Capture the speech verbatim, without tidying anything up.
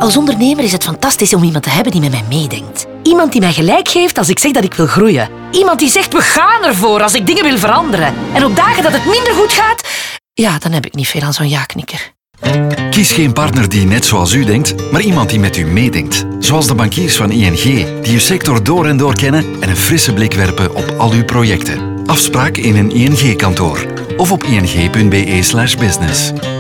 Als ondernemer is het fantastisch om iemand te hebben die met mij meedenkt. Iemand die mij gelijk geeft als ik zeg dat ik wil groeien. Iemand die zegt, we gaan ervoor als ik dingen wil veranderen. En op dagen dat het minder goed gaat, ja, dan heb ik niet veel aan zo'n ja-knikker. Kies geen partner die net zoals u denkt, maar iemand die met u meedenkt. Zoals de bankiers van I N G, die uw sector door en door kennen en een frisse blik werpen op al uw projecten. Afspraak in een I N G-kantoor of op ing punt be slash business.